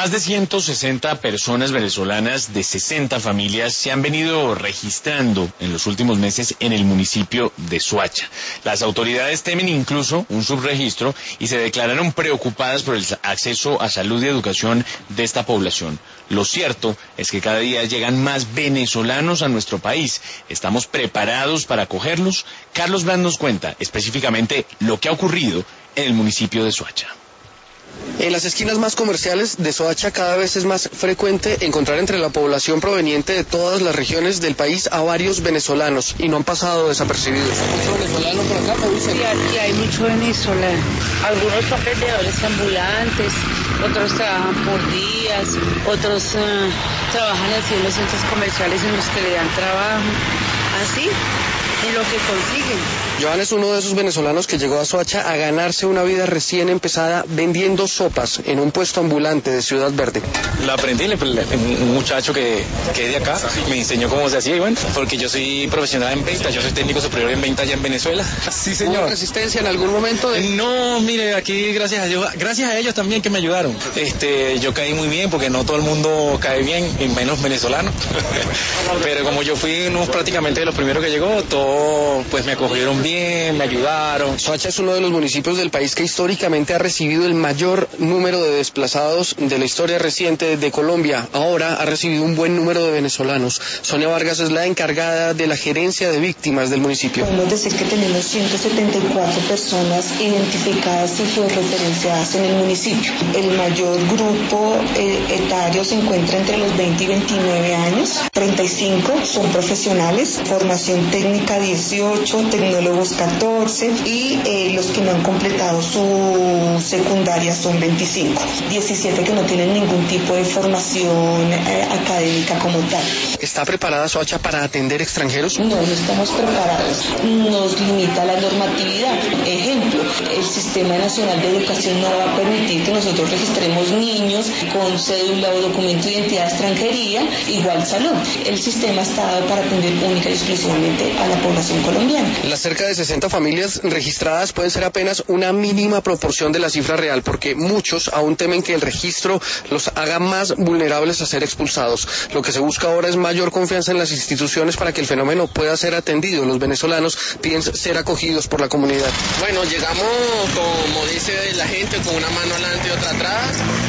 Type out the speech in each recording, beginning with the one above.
Más de 160 personas venezolanas de 60 familias se han venido registrando en los últimos meses en el municipio de Soacha. Las autoridades temen incluso un subregistro y se declararon preocupadas por el acceso a salud y educación de esta población. Lo cierto es que cada día llegan más venezolanos a nuestro país. ¿Estamos preparados para acogerlos? Carlos Brandt nos cuenta específicamente lo que ha ocurrido en el municipio de Soacha. En las esquinas más comerciales de Soacha cada vez es más frecuente encontrar entre la población proveniente de todas las regiones del país a varios venezolanos y no han pasado desapercibidos. ¿Mucho venezolano por acá? Sí, aquí hay mucho venezolano. Algunos son vendedores ambulantes, otros trabajan por días, otros trabajan así en los centros comerciales en los que le dan trabajo. Así, en lo que consiguen. Joan es uno de esos venezolanos que llegó a Soacha a ganarse una vida recién empezada vendiendo sopas en un puesto ambulante de Ciudad Verde. Lo aprendí, un muchacho que es de acá me enseñó cómo se hacía y bueno, porque yo soy profesional en venta, yo soy técnico superior en venta allá en Venezuela. Sí, señor. ¿Hubo resistencia en algún momento? No, mire, aquí gracias a Dios, gracias a ellos también que me ayudaron. Yo caí muy bien porque no todo el mundo cae bien, y menos venezolanos. Pero como yo fui prácticamente de los primeros que llegó, todos pues me acogieron bien, me ayudaron. Soacha es uno de los municipios del país que históricamente ha recibido el mayor número de desplazados de la historia reciente de Colombia. Ahora ha recibido un buen número de venezolanos. Sonia Vargas es la encargada de la gerencia de víctimas del municipio. Podemos decir que tenemos 174 personas identificadas y georreferenciadas en el municipio. El mayor grupo etario se encuentra entre los 20 y 29 años. 35 son profesionales, formación técnica 18, tecnólogos 14 y los que no han completado su secundaria son 25. 17 que no tienen ningún tipo de formación académica como tal. ¿Está preparada Soacha para atender extranjeros? No estamos preparados. Nos limita la normatividad. Ejemplo, el Sistema Nacional de Educación no va a permitir que nosotros registremos niños con cédula o documento de identidad de extranjería, igual salud. El sistema está dado para atender única y exclusivamente a la población colombiana. Las cerca de 60 familias registradas pueden ser apenas una mínima proporción de la cifra real, porque muchos aún temen que el registro los haga más vulnerables a ser expulsados. Lo que se busca ahora es mayor confianza en las instituciones para que el fenómeno pueda ser atendido. Los venezolanos piden ser acogidos por la comunidad. Bueno, llegamos, como dice la gente, con una mano adelante y otra atrás,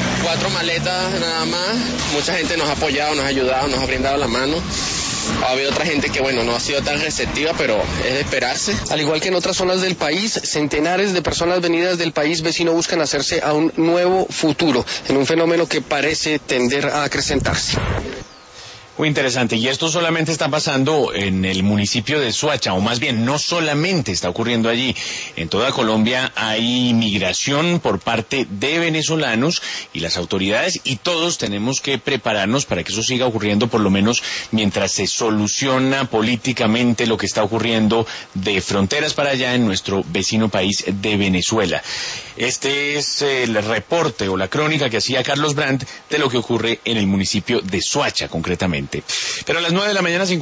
4 maletas nada más. Mucha gente nos ha apoyado, nos ha ayudado, nos ha brindado la mano. Ha habido otra gente que, bueno, no ha sido tan receptiva, pero es de esperarse. Al igual que en otras zonas del país, centenares de personas venidas del país vecino buscan hacerse a un nuevo futuro, en un fenómeno que parece tender a acrecentarse. Muy interesante, y esto solamente está pasando en el municipio de Soacha, o más bien no solamente está ocurriendo allí. En toda Colombia hay migración por parte de venezolanos y las autoridades, y todos tenemos que prepararnos para que eso siga ocurriendo, por lo menos mientras se soluciona políticamente lo que está ocurriendo de fronteras para allá en nuestro vecino país de Venezuela. Este es el reporte o la crónica que hacía Carlos Brandt de lo que ocurre en el municipio de Soacha concretamente. Pero a las 9 de la mañana